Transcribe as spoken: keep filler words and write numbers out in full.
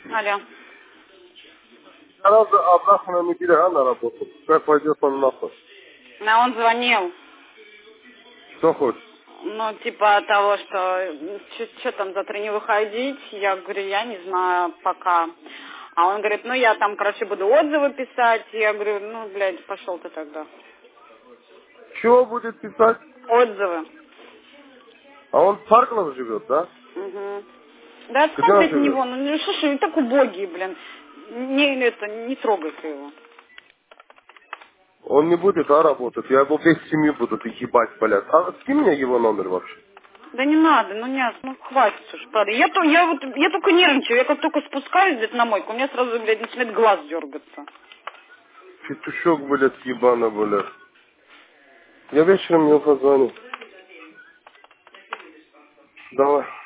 Алло. Сразу обратно на берега на работу. Как пойдет он нахуй? А он звонил. Что хочешь? Ну, типа того, что что там завтра не выходить. Я говорю, я не знаю пока. А он говорит, ну я там, короче, буду отзывы писать. Я говорю, ну, блядь, пошел ты тогда. Чего будет писать? Отзывы. А он в Парклов живет, да? Угу. Да Где отстань он от живет? него. Ну, ну слушай, он так убогий, блин. Не, это, не трогай-ка его. Он не будет, а, работать. Я его весь семью буду ебать, блядь. А скинь мне его номер вообще. Да не надо, ну не, ну хватит уж, правда. Я, то, я, вот, я только нервничаю, я как только спускаюсь где-то на мойку, у меня сразу, блядь, начинает глаз дергаться. Петушок, блядь, ебано, блядь. Я вечером ему позвоню. Давай.